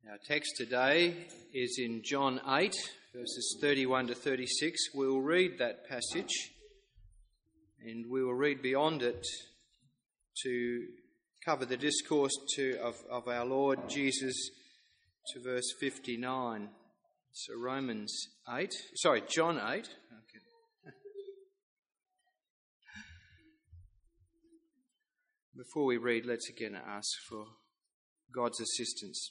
Our text today is in John 8, verses 31 to 36. We'll read that passage and we will read beyond it to cover the discourse of our Lord Jesus to verse 59. So John 8. Okay. Before we read, let's again ask for God's assistance.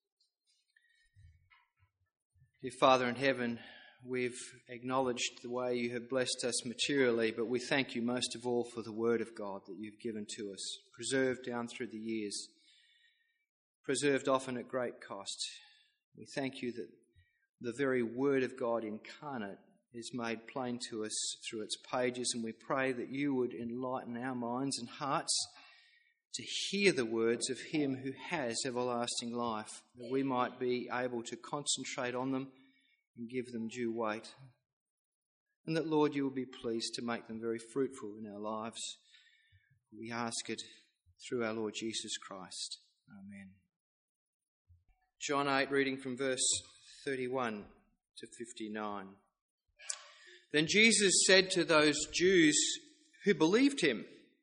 Dear Father in heaven, we've acknowledged the way you have blessed us materially, but we thank you most of all for the Word of God that you've given to us, preserved down through the years, preserved often at great cost. We thank you that the very Word of God incarnate is made plain to us through its pages, and we pray that you would enlighten our minds and hearts to hear the words of him who has everlasting life, that we might be able to concentrate on them and give them due weight. And that, Lord, you will be pleased to make them very fruitful in our lives. We ask it through our Lord Jesus Christ. Amen. John 8, reading from verse 31 to 59. Then Jesus said to those Jews who believed him,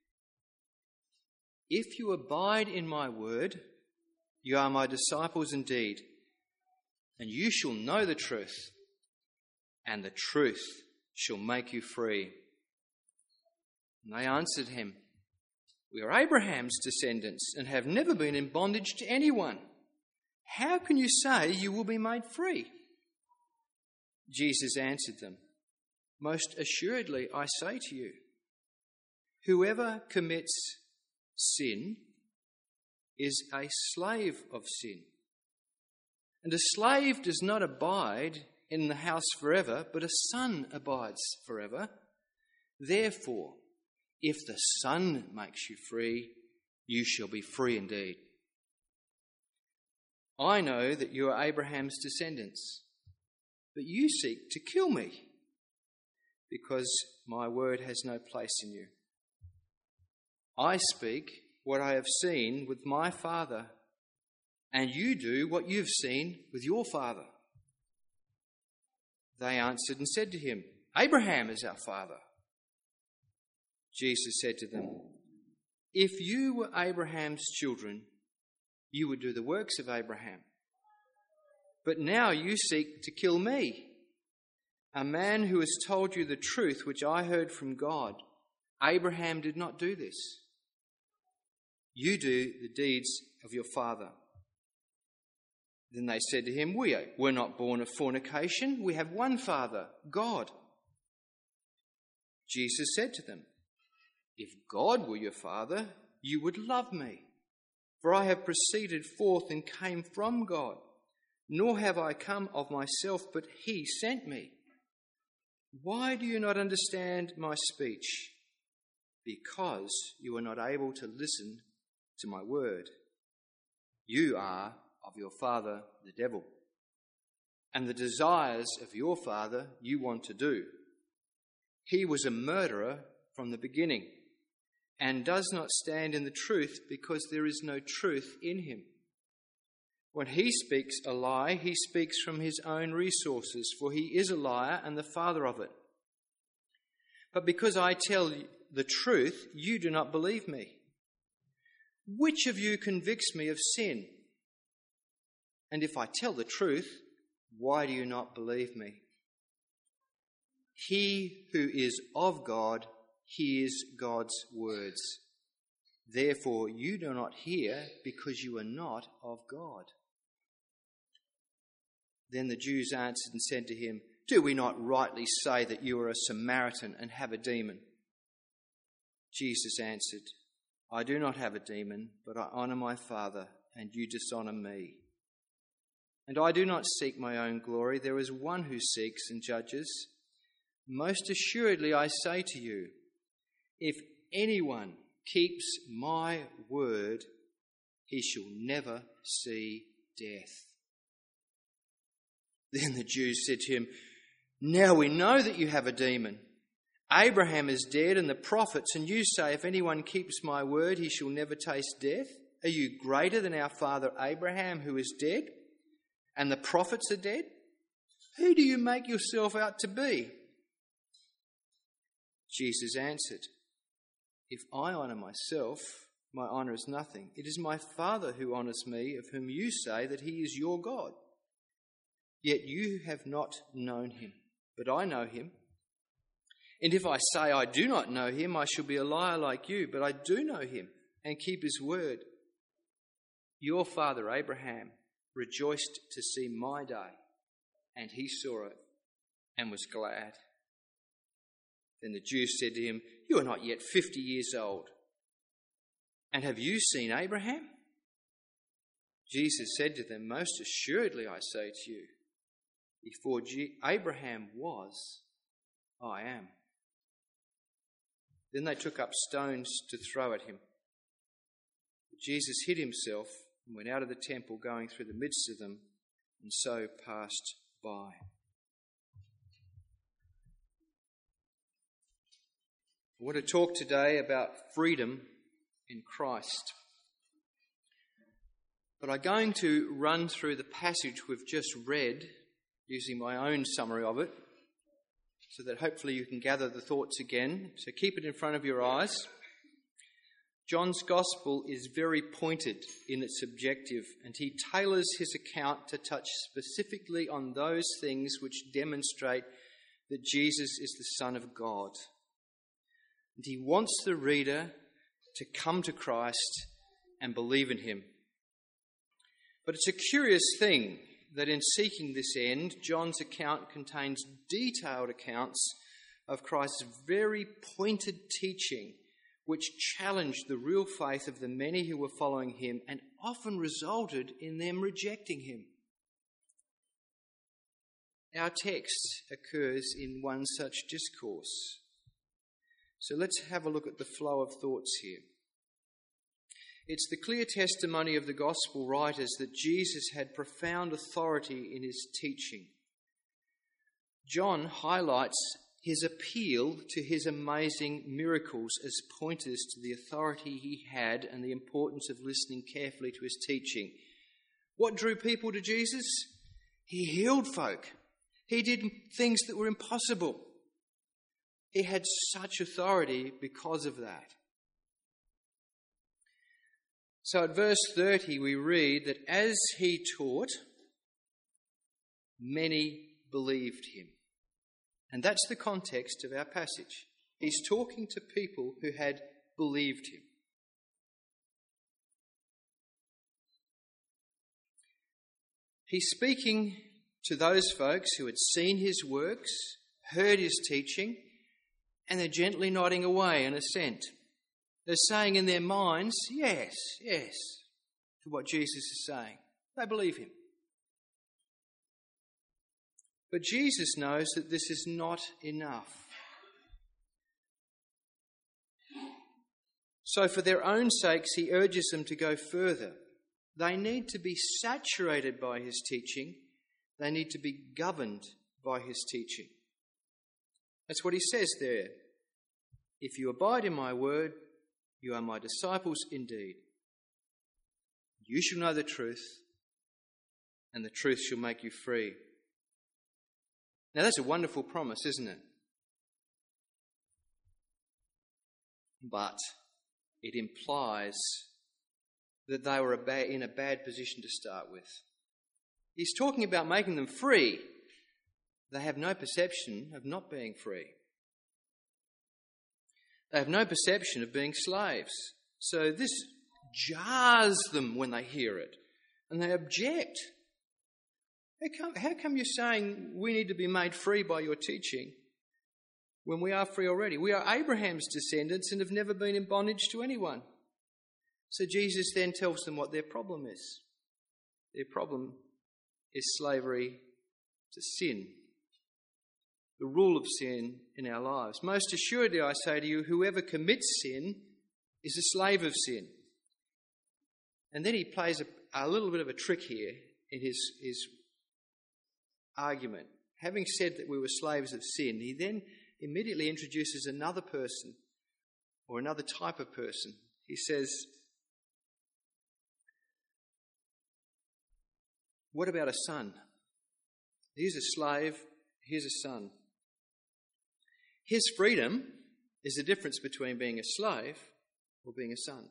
"If you abide in my word, you are my disciples indeed, and you shall know the truth, and the truth shall make you free." And they answered him, "We are Abraham's descendants and have never been in bondage to anyone. How can you say you will be made free?" Jesus answered them, "Most assuredly I say to you, whoever commits sin is a slave of sin. And a slave does not abide in the house forever, but a son abides forever. Therefore, if the Son makes you free, you shall be free indeed. I know that you are Abraham's descendants, but you seek to kill me, because my word has no place in you. I speak what I have seen with my father, and you do what you've seen with your father." They answered and said to him, "Abraham is our father." Jesus said to them, "If you were Abraham's children, you would do the works of Abraham. But now you seek to kill me, a man who has told you the truth which I heard from God. Abraham did not do this. You do the deeds of your father." Then they said to him, "We're not born of fornication. We have one Father, God." Jesus said to them, "If God were your Father, you would love me, for I have proceeded forth and came from God, nor have I come of myself, but he sent me. Why do you not understand my speech? Because you are not able to listen to my word. You are of your father, the devil, and the desires of your father you want to do. He was a murderer from the beginning and does not stand in the truth because there is no truth in him. When he speaks a lie, he speaks from his own resources, for he is a liar and the father of it. But because I tell you the truth, you do not believe me. Which of you convicts me of sin? And if I tell the truth, why do you not believe me? He who is of God hears God's words. Therefore you do not hear because you are not of God." Then the Jews answered and said to him, "Do we not rightly say that you are a Samaritan and have a demon?" Jesus answered, "I do not have a demon, but I honour my Father, and you dishonour me. And I do not seek my own glory. There is one who seeks and judges. Most assuredly I say to you, if anyone keeps my word, he shall never see death." Then the Jews said to him, "Now we know that you have a demon. Abraham is dead and the prophets, and you say, if anyone keeps my word, he shall never taste death. Are you greater than our father Abraham, who is dead? and the prophets are dead? Who do you make yourself out to be?" Jesus answered, "If I honour myself, my honour is nothing. It is my Father who honours me, of whom you say that he is your God. Yet you have not known him, but I know him. And if I say I do not know him, I shall be a liar like you, but I do know him and keep his word. Your father Abraham rejoiced to see my day, and he saw it and was glad." Then the Jews said to him, "You are not yet 50 years old, and have you seen Abraham?" Jesus said to them, "Most assuredly I say to you, before Abraham was, I am." Then they took up stones to throw at him. But Jesus hid himself and went out of the temple, going through the midst of them, and so passed by. I want to talk today about freedom in Christ. But I'm going to run through the passage we've just read, using my own summary of it, so that hopefully you can gather the thoughts again. So keep it in front of your eyes. John's Gospel is very pointed in its objective, and he tailors his account to touch specifically on those things which demonstrate that Jesus is the Son of God. And he wants the reader to come to Christ and believe in him. But it's a curious thing that in seeking this end, John's account contains detailed accounts of Christ's very pointed teaching, which challenged the real faith of the many who were following him and often resulted in them rejecting him. Our text occurs in one such discourse. So let's have a look at the flow of thoughts here. It's the clear testimony of the gospel writers that Jesus had profound authority in his teaching. John highlights his appeal to his amazing miracles as pointers to the authority he had and the importance of listening carefully to his teaching. What drew people to Jesus? He healed folk. He did things that were impossible. He had such authority because of that. So at verse 30 we read that as he taught, many believed him. And that's the context of our passage. He's talking to people who had believed him. He's speaking to those folks who had seen his works, heard his teaching, and they're gently nodding away in assent. They're saying in their minds, yes, to what Jesus is saying. They believe him. But Jesus knows that this is not enough. So for their own sakes, he urges them to go further. They need to be saturated by his teaching. They need to be governed by his teaching. That's what he says there. If you abide in my word, you are my disciples indeed. You shall know the truth, and the truth shall make you free. Now that's a wonderful promise, isn't it? But it implies that they were in a bad position to start with. He's talking about making them free. They have no perception of not being free. They have no perception of being slaves. So this jars them when they hear it, and they object. How come you're saying we need to be made free by your teaching when we are free already? We are Abraham's descendants and have never been in bondage to anyone. So Jesus then tells them what their problem is. Their problem is slavery to sin, the rule of sin in our lives. Most assuredly, I say to you, whoever commits sin is a slave of sin. And then he plays a little bit of a trick here in his argument. Having said that we were slaves of sin, he then immediately introduces another person or another type of person. He says, What about a son? Here's a slave, here's a son. His freedom is the difference between being a slave or being a son.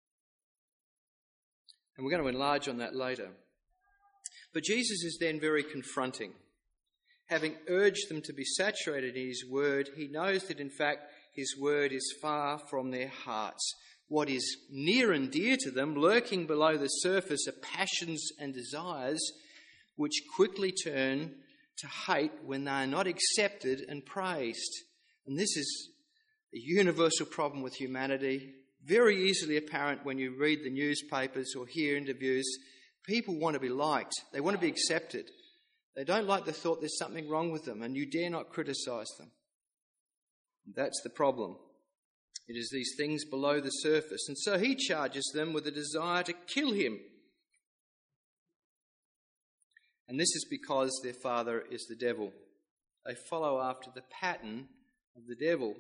And we're going to enlarge on that later. But Jesus is then very confronting. Having urged them to be saturated in his word, he knows that in fact his word is far from their hearts. What is near and dear to them, lurking below the surface, are passions and desires which quickly turn to hate when they are not accepted and praised. And this is a universal problem with humanity, very easily apparent when you read the newspapers or hear interviews. People want to be liked. They want to be accepted. They don't like the thought there's something wrong with them, and you dare not criticise them. That's the problem. It is these things below the surface. And so he charges them with a desire to kill him. And this is because their father is the devil. They follow after the pattern of the devil.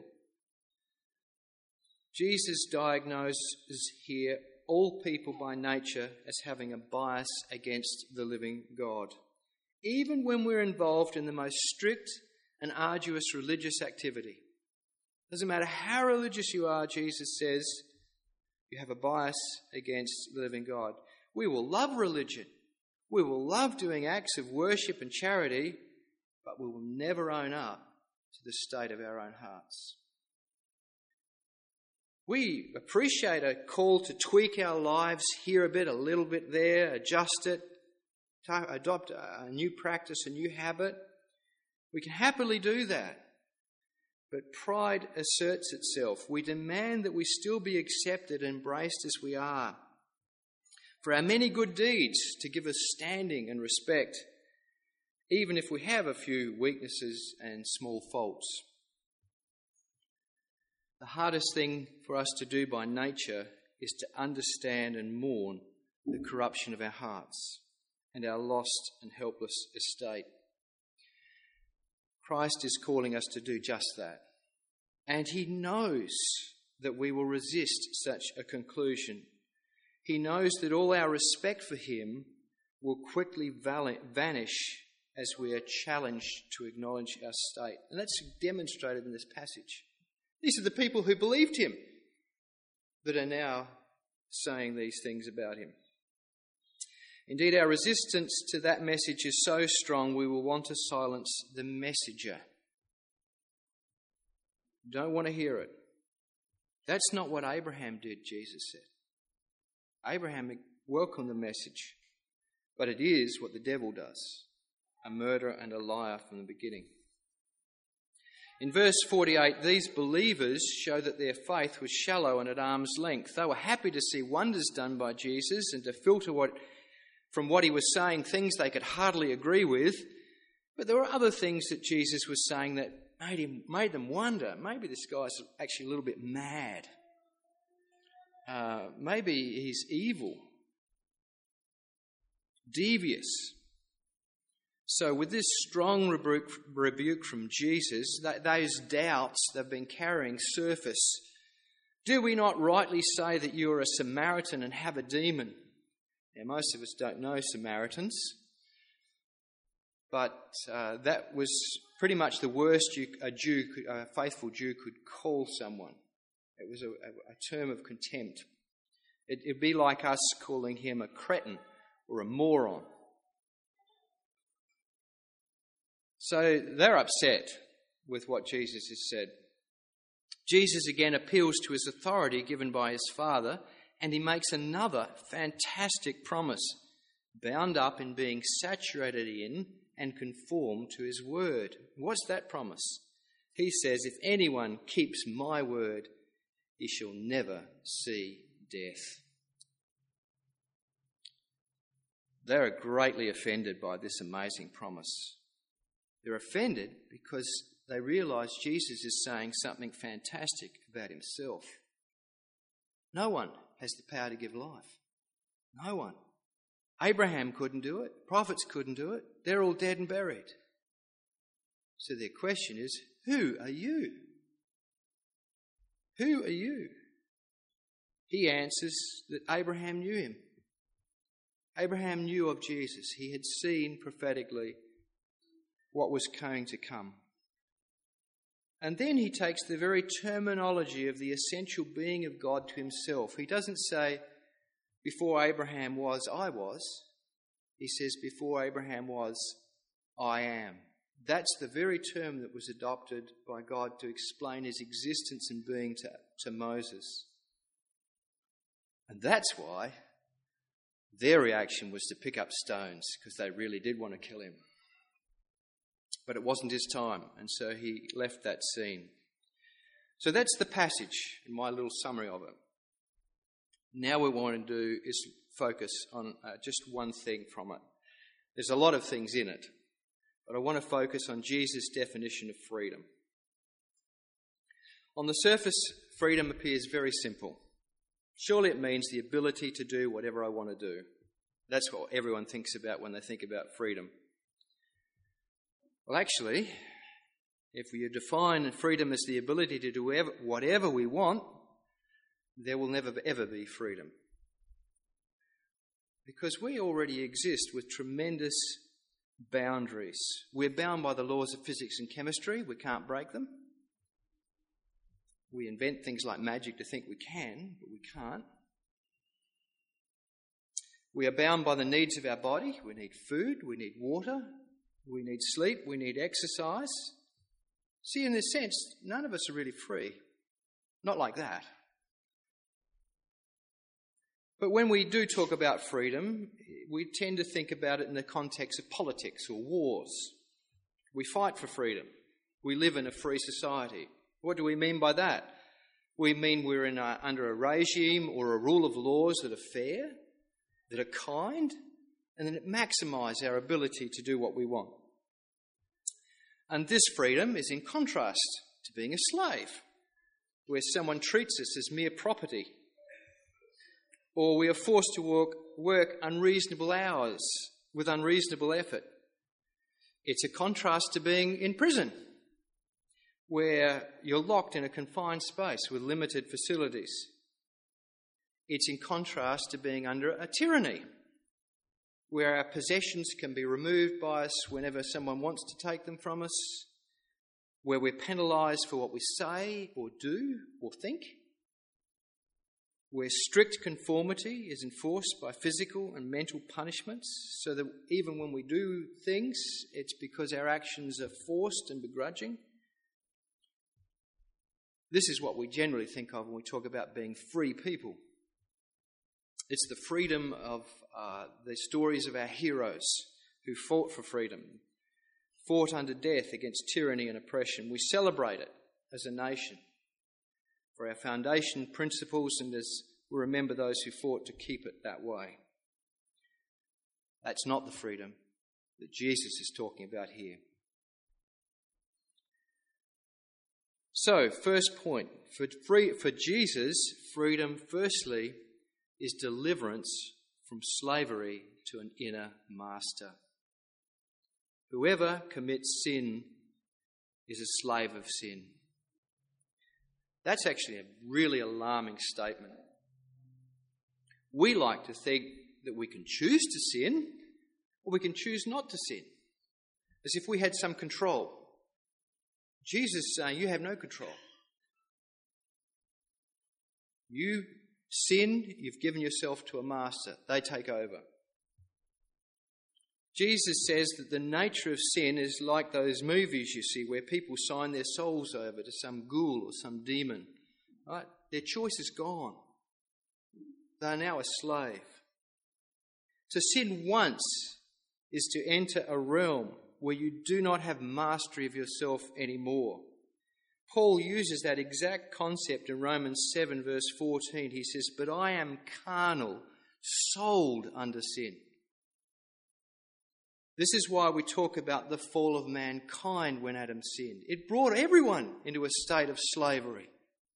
Jesus diagnoses here all people by nature as having a bias against the living God. Even when we're involved in the most strict and arduous religious activity. Doesn't matter how religious you are, Jesus says, you have a bias against the living God. We will love religion. We will love doing acts of worship and charity, but we will never own up to the state of our own hearts. We appreciate a call to tweak our lives here a bit, a little bit there, adjust it, adopt a new practice, a new habit. We can happily do that. But pride asserts itself. We demand that we still be accepted and embraced as we are. For our many good deeds to give us standing and respect, even if we have a few weaknesses and small faults. The hardest thing for us to do by nature is to understand and mourn the corruption of our hearts and our lost and helpless estate. Christ is calling us to do just that. And he knows that we will resist such a conclusion. He knows that all our respect for him will quickly vanish as we are challenged to acknowledge our state. And that's demonstrated in this passage. These are the people who believed him that are now saying these things about him. Indeed, our resistance to that message is so strong we will want to silence the messenger. Don't want to hear it. That's not what Abraham did, Jesus said. Abraham welcomed the message, but it is what the devil does, a murderer and a liar from the beginning. In verse 48, these believers show that their faith was shallow and at arm's length. They were happy to see wonders done by Jesus and to filter from what he was saying things they could hardly agree with. But there were other things that Jesus was saying that made them wonder, maybe this guy's actually a little bit mad. Maybe he's evil, devious. So with this strong rebuke from Jesus, those doubts they've been carrying surface. Do we not rightly say that you are a Samaritan and have a demon? Now, most of us don't know Samaritans, but that was pretty much the worst a faithful Jew could call someone. It was a term of contempt. It'd be like us calling him a cretin or a moron. So they're upset with what Jesus has said. Jesus again appeals to his authority given by his Father, and he makes another fantastic promise, bound up in being saturated in and conformed to his word. What's that promise? He says, if anyone keeps my word, he shall never see death. They're greatly offended by this amazing promise. They're offended because they realise Jesus is saying something fantastic about himself. No one has the power to give life. No one. Abraham couldn't do it. Prophets couldn't do it. They're all dead and buried. So their question is, who are you? Who are you? He answers that Abraham knew him. Abraham knew of Jesus. He had seen prophetically what was going to come. And then he takes the very terminology of the essential being of God to himself. He doesn't say, before Abraham was, I was. He says, before Abraham was, I am. That's the very term that was adopted by God to explain his existence and being to Moses. And that's why their reaction was to pick up stones, because they really did want to kill him. But it wasn't his time, and so he left that scene. So that's the passage in my little summary of it. Now what we want to do is focus on just one thing from it. There's a lot of things in it, but I want to focus on Jesus' definition of freedom. On the surface, freedom appears very simple. Surely it means the ability to do whatever I want to do. That's what everyone thinks about when they think about freedom. Well, actually, if we define freedom as the ability to do whatever we want, there will never ever be freedom. Because we already exist with tremendous boundaries. We're bound by the laws of physics and chemistry. We can't break them. We invent things like magic to think we can, but we can't. We are bound by the needs of our body. We need food, we need water, we need sleep, we need exercise. See, in this sense, none of us are really free. Not like that. But when we do talk about freedom, we tend to think about it in the context of politics or wars. We fight for freedom. We live in a free society. What do we mean by that? We mean we're under a regime or a rule of laws that are fair, that are kind, and that maximise our ability to do what we want. And this freedom is in contrast to being a slave, where someone treats us as mere property, or we are forced to work unreasonable hours with unreasonable effort. It's a contrast to being in prison, where you're locked in a confined space with limited facilities. It's in contrast to being under a tyranny, where our possessions can be removed by us whenever someone wants to take them from us, where we're penalised for what we say or do or think, where strict conformity is enforced by physical and mental punishments, so that even when we do things, it's because our actions are forced and begrudging. This is what we generally think of when we talk about being free people. It's the freedom of the stories of our heroes who fought for freedom, fought under death against tyranny and oppression. We celebrate it as a nation for our foundation principles and as we remember those who fought to keep it that way. That's not the freedom that Jesus is talking about here. So, first point, for Jesus, freedom, firstly, is deliverance from slavery to an inner master. Whoever commits sin is a slave of sin. That's actually a really alarming statement. We like to think that we can choose to sin or we can choose not to sin, as if we had some control. Jesus is saying you have no control. You sin, you've given yourself to a master. They take over. Jesus says that the nature of sin is like those movies you see where people sign their souls over to some ghoul or some demon. Right? Their choice is gone. They are now a slave. To sin once is to enter a realm where you do not have mastery of yourself anymore. Paul uses that exact concept in Romans 7 verse 14. He says, "But I am carnal, sold under sin." This is why we talk about the fall of mankind when Adam sinned. It brought everyone into a state of slavery.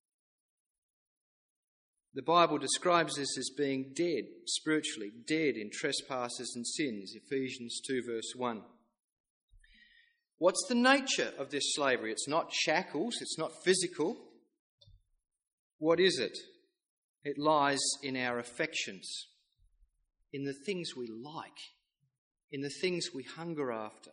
The Bible describes this as being dead, spiritually, dead in trespasses and sins, Ephesians 2 verse 1. What's the nature of this slavery? It's not shackles, it's not physical. What is it? It lies in our affections. in the things we like, in the things we hunger after.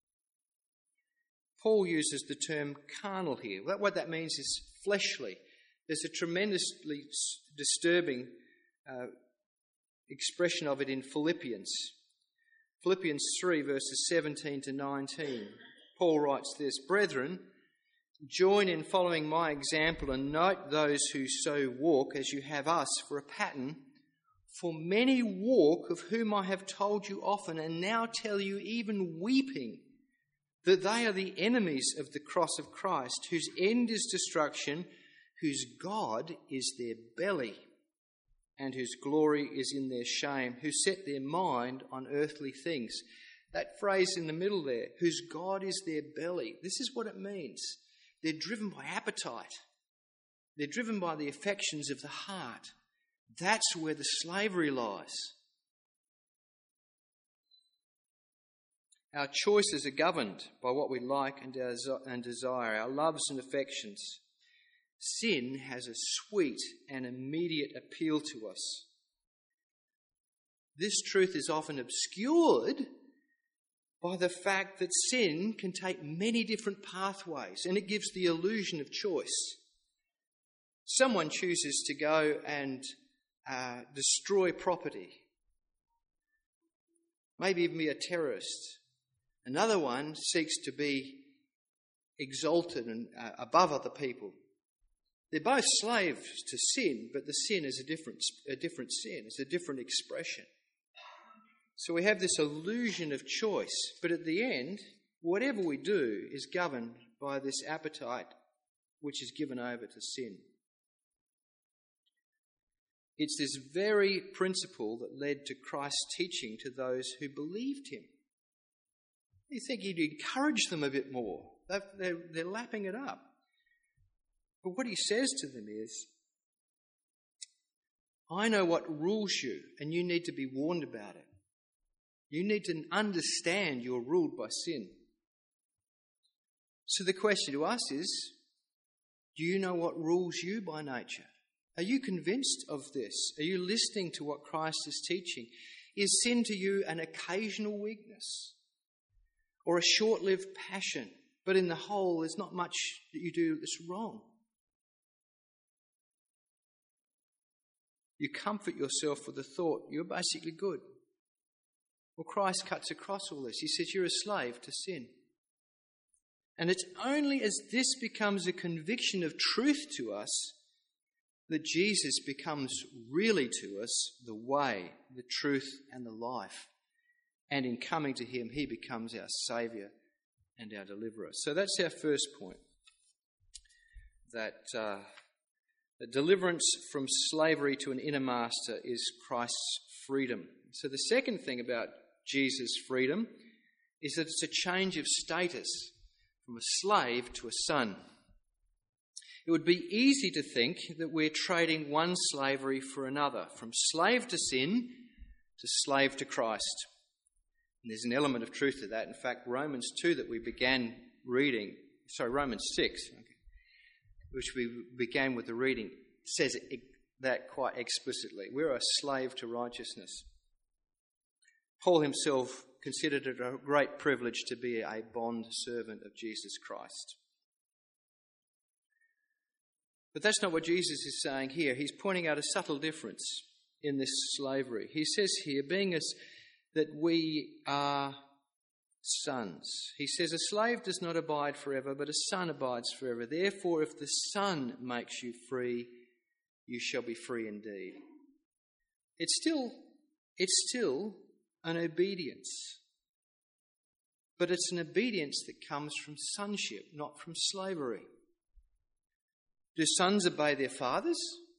Paul uses the term carnal here. What that means is fleshly. There's a tremendously disturbing expression of it in Philippians. Philippians 3 verses 17 to 19. Paul writes this, "Brethren, join in following my example and note those who so walk as you have us for a pattern. For many walk, of whom I have told you often and now tell you even weeping, that they are the enemies of the cross of Christ, whose end is destruction, whose God is their belly, and whose glory is in their shame, who set their mind on earthly things." That phrase in the middle there, whose God is their belly, this is what it means. They're driven by appetite. They're driven by the affections of the heart. That's where the slavery lies. Our choices are governed by what we like and desire, our loves and affections. Sin has a sweet and immediate appeal to us. This truth is often obscured by the fact that sin can take many different pathways, and it gives the illusion of choice. Someone chooses to go and destroy property, maybe even be a terrorist. Another one seeks to be exalted and above other people. They're both slaves to sin, but the sin is a different sin. It's a different expression. So we have this illusion of choice, but at the end, whatever we do is governed by this appetite which is given over to sin. It's this very principle that led to Christ's teaching to those who believed him. You think he'd encourage them a bit more. They're lapping it up. But what he says to them is, I know what rules you, and you need to be warned about it. You need to understand you're ruled by sin. So the question to us is, do you know what rules you by nature? Are you convinced of this? Are you listening to what Christ is teaching? Is sin to you an occasional weakness or a short-lived passion, but in the whole there's not much that you do that's wrong? You comfort yourself with the thought you're basically good. Well, Christ cuts across all this. He says you're a slave to sin. And it's only as this becomes a conviction of truth to us that Jesus becomes really to us the way, the truth and the life. And in coming to him, he becomes our Saviour and our Deliverer. So that's our first point, that deliverance from slavery to an inner master is Christ's freedom. So the second thing about Jesus' freedom is that it's a change of status from a slave to a son. It would be easy to think that we're trading one slavery for another, from slave to sin to slave to Christ. And there's an element of truth to that. In fact, Romans 2 that we began reading, Romans 6, which we began with the reading, says that quite explicitly. We're a slave to righteousness. Paul himself considered it a great privilege to be a bond servant of Jesus Christ. But that's not what Jesus is saying here. He's pointing out a subtle difference in this slavery. He says here, being as that we are sons. He says, a slave does not abide forever, but a son abides forever. Therefore, if the Son makes you free, you shall be free indeed. It's still an obedience. But it's an obedience that comes from sonship, not from slavery. Do sons obey their fathers?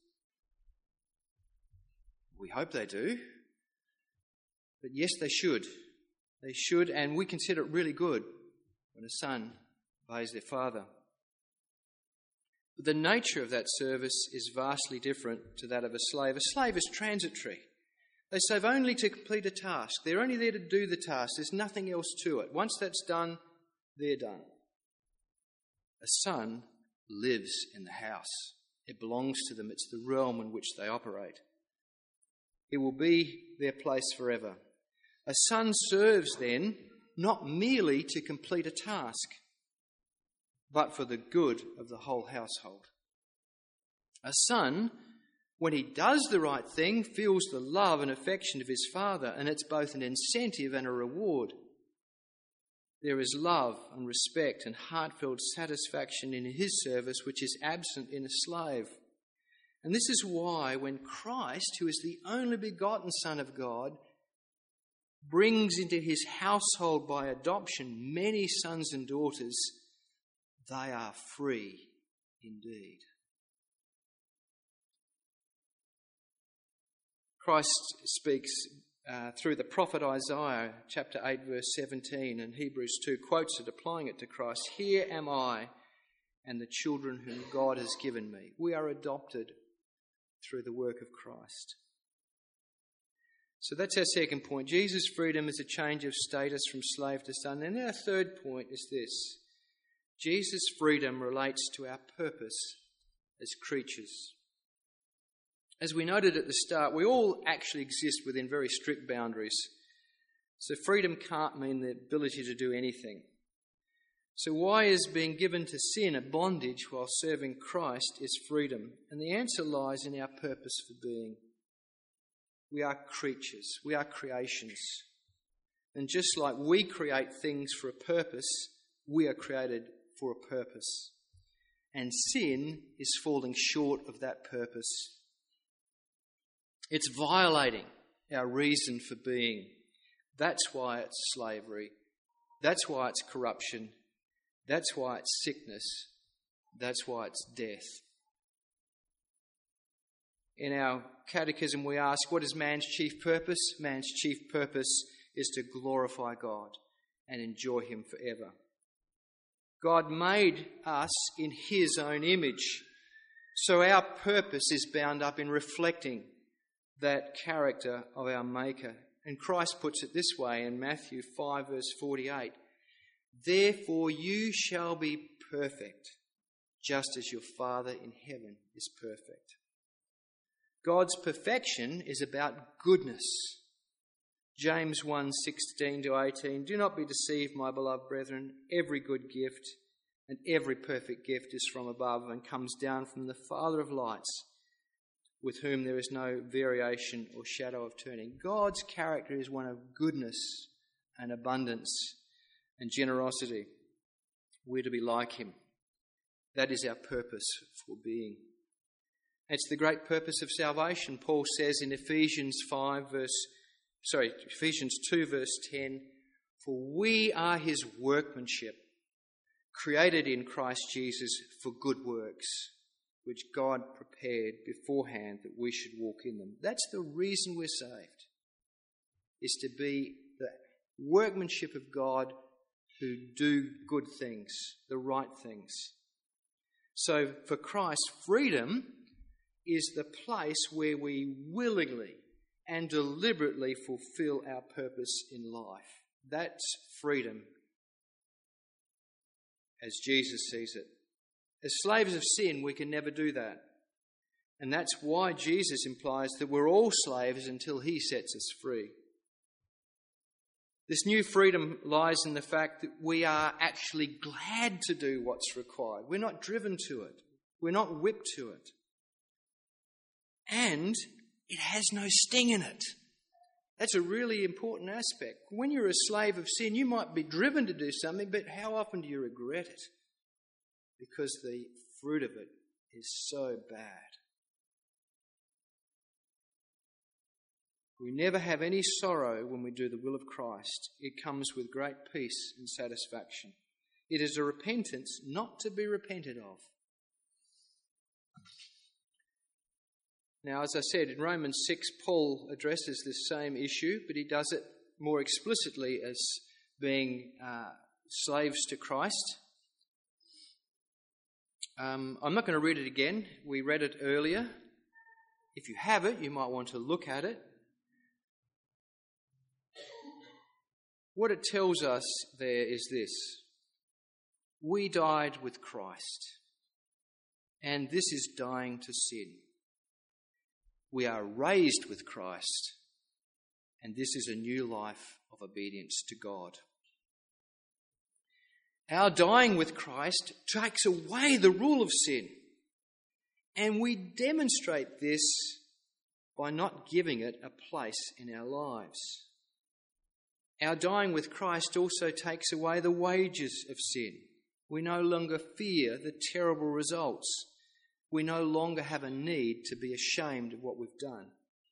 We hope they do. But yes, they should. They should, and we consider it really good when a son obeys their father. But the nature of that service is vastly different to that of a slave. A slave is transitory. They serve only to complete a task. They're only there to do the task. There's nothing else to it. Once that's done, they're done. A son lives in the house. It belongs to them. It's the realm in which they operate. It will be their place forever. A son serves then not merely to complete a task, but for the good of the whole household. A son, when he does the right thing, feels the love and affection of his father, and it's both an incentive and a reward. There is love and respect and heartfelt satisfaction in his service, which is absent in a slave. And this is why when Christ, who is the only begotten Son of God, brings into his household by adoption many sons and daughters, they are free indeed. Christ speaks through the prophet Isaiah, chapter 8, verse 17, and Hebrews 2 quotes it, applying it to Christ. Here am I and the children whom God has given me. We are adopted through the work of Christ. So that's our second point. Jesus' freedom is a change of status from slave to son. And our third point is this. Jesus' freedom relates to our purpose as creatures. As we noted at the start, we all actually exist within very strict boundaries. So freedom can't mean the ability to do anything. So why is being given to sin a bondage while serving Christ is freedom? And the answer lies in our purpose for being. We are creatures. We are creations. And just like we create things for a purpose, we are created for a purpose. And sin is falling short of that purpose. It's violating our reason for being. That's why it's slavery. That's why it's corruption. That's why it's sickness. That's why it's death. In our catechism we ask, what is man's chief purpose? Man's chief purpose is to glorify God and enjoy him forever. God made us in his own image, so our purpose is bound up in reflecting that character of our Maker. And Christ puts it this way in Matthew 5 verse 48. Therefore you shall be perfect, just as your Father in heaven is perfect. God's perfection is about goodness. James 1:16-18. Do not be deceived, my beloved brethren. Every good gift and every perfect gift is from above and comes down from the Father of lights, with whom there is no variation or shadow of turning. God's character is one of goodness and abundance and generosity. We're to be like him. That is our purpose for being. It's the great purpose of salvation. Paul says in Ephesians 2 verse 10, for we are his workmanship, created in Christ Jesus for good works, which God prepared beforehand that we should walk in them. That's the reason we're saved, is to be the workmanship of God who do good things, the right things. So for Christ, freedom is the place where we willingly and deliberately fulfill our purpose in life. That's freedom as Jesus sees it. As slaves of sin, we can never do that. And that's why Jesus implies that we're all slaves until he sets us free. This new freedom lies in the fact that we are actually glad to do what's required. We're not driven to it. We're not whipped to it. And it has no sting in it. That's a really important aspect. When you're a slave of sin, you might be driven to do something, but how often do you regret it? Because the fruit of it is so bad. We never have any sorrow when we do the will of Christ. It comes with great peace and satisfaction. It is a repentance not to be repented of. Now, as I said, in Romans 6, Paul addresses this same issue, but he does it more explicitly as being slaves to Christ. I'm not going to read it again. We read it earlier. If you have it, you might want to look at it. What it tells us there is this. We died with Christ, and this is dying to sin. We are raised with Christ, and this is a new life of obedience to God. Our dying with Christ takes away the rule of sin, and we demonstrate this by not giving it a place in our lives. Our dying with Christ also takes away the wages of sin. We no longer fear the terrible results. We no longer have a need to be ashamed of what we've done.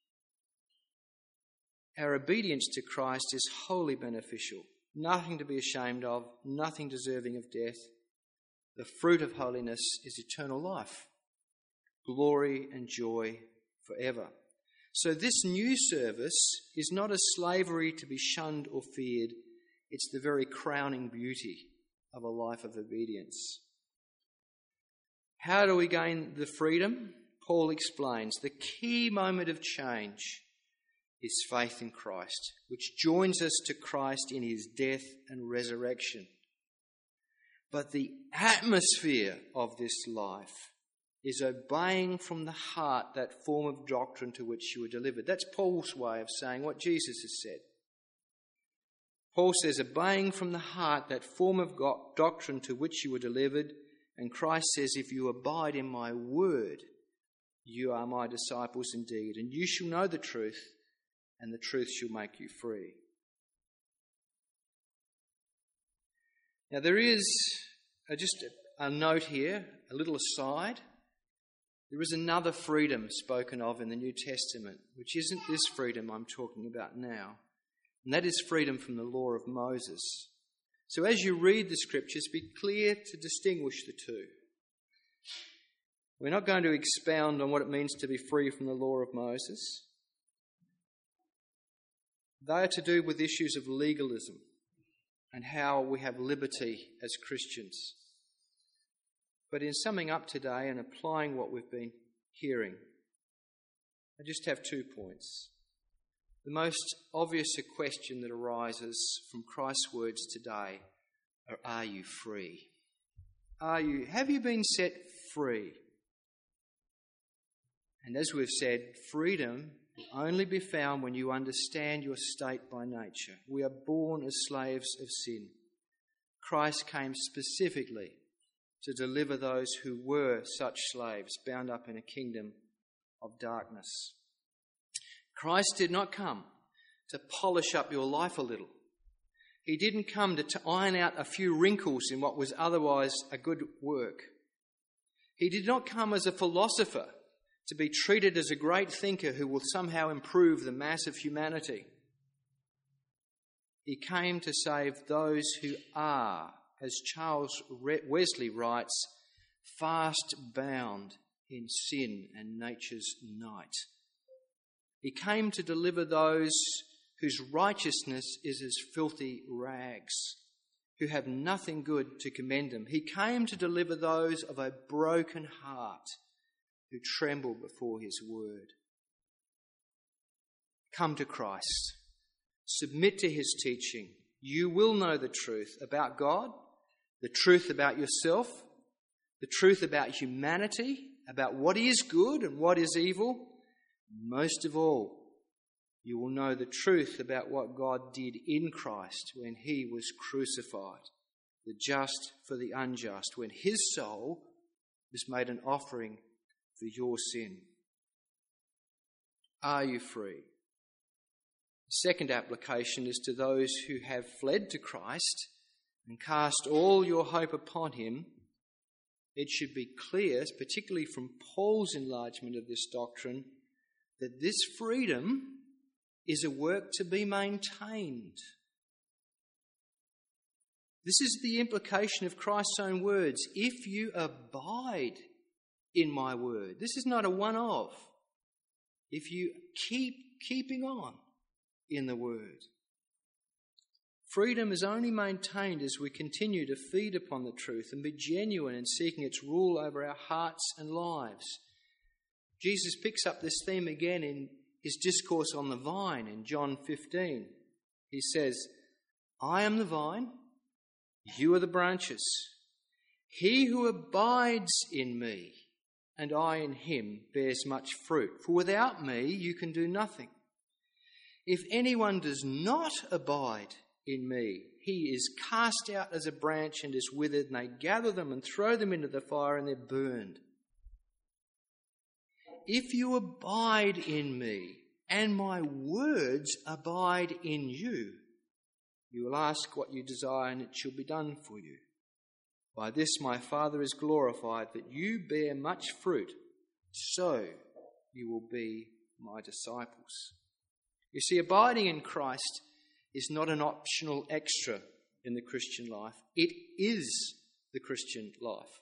Our obedience to Christ is wholly beneficial, nothing to be ashamed of, nothing deserving of death. The fruit of holiness is eternal life, glory and joy forever. So this new service is not a slavery to be shunned or feared. It's the very crowning beauty of a life of obedience. How do we gain the freedom? Paul explains the key moment of change is faith in Christ, which joins us to Christ in his death and resurrection. But the atmosphere of this life is obeying from the heart that form of doctrine to which you were delivered. That's Paul's way of saying what Jesus has said. Paul says, obeying from the heart that form of doctrine to which you were delivered. And Christ says, if you abide in my word, you are my disciples indeed, and you shall know the truth, and the truth shall make you free. Now there is just a note here, a little aside. There is another freedom spoken of in the New Testament, which isn't this freedom I'm talking about now. And that is freedom from the law of Moses. So as you read the scriptures, be clear to distinguish the two. We're not going to expound on what it means to be free from the law of Moses. They are to do with issues of legalism and how we have liberty as Christians. But in summing up today and applying what we've been hearing, I just have 2 points. The most obvious question that arises from Christ's words today are you free? Have you been set free? And as we've said, freedom will only be found when you understand your state by nature. We are born as slaves of sin. Christ came specifically to deliver those who were such slaves, bound up in a kingdom of darkness. Christ did not come to polish up your life a little. He didn't come to iron out a few wrinkles in what was otherwise a good work. He did not come as a philosopher to be treated as a great thinker who will somehow improve the mass of humanity. He came to save those who are, as Charles Wesley writes, fast bound in sin and nature's night. He came to deliver those whose righteousness is as filthy rags, who have nothing good to commend them. He came to deliver those of a broken heart who tremble before his word. Come to Christ. Submit to his teaching. You will know the truth about God, the truth about yourself, the truth about humanity, about what is good and what is evil. Most of all, you will know the truth about what God did in Christ when he was crucified, the just for the unjust, when his soul was made an offering for your sin. Are you free? The second application is to those who have fled to Christ and cast all your hope upon him. It should be clear, particularly from Paul's enlargement of this doctrine, that this freedom is a work to be maintained. This is the implication of Christ's own words. If you abide in my word. This is not a one-off. If you keeping on in the word. Freedom is only maintained as we continue to feed upon the truth and be genuine in seeking its rule over our hearts and lives. Jesus picks up this theme again in his discourse on the vine in John 15. He says, I am the vine, you are the branches. He who abides in me and I in him bears much fruit, for without me you can do nothing. If anyone does not abide in me, he is cast out as a branch and is withered, and they gather them and throw them into the fire, and they're burned. If you abide in me, and my words abide in you, you will ask what you desire, and it shall be done for you. By this my Father is glorified, that you bear much fruit, so you will be my disciples. You see, abiding in Christ is not an optional extra in the Christian life. It is the Christian life.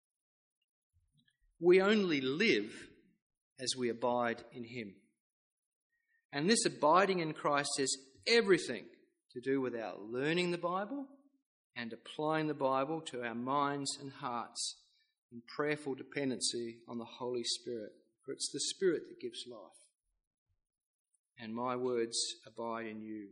We only live as we abide in him. And this abiding in Christ has everything to do with our learning the Bible and applying the Bible to our minds and hearts in prayerful dependency on the Holy Spirit. For it's the Spirit that gives life. And my words abide in you.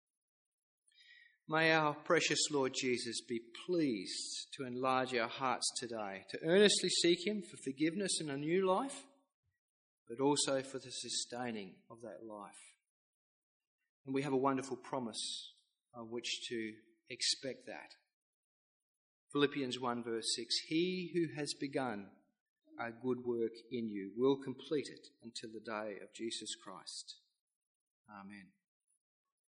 May our precious Lord Jesus be pleased to enlarge our hearts today, to earnestly seek him for forgiveness and a new life, but also for the sustaining of that life. And we have a wonderful promise on which to expect that. Philippians 1 verse 6, he who has begun a good work in you will complete it until the day of Jesus Christ. Amen.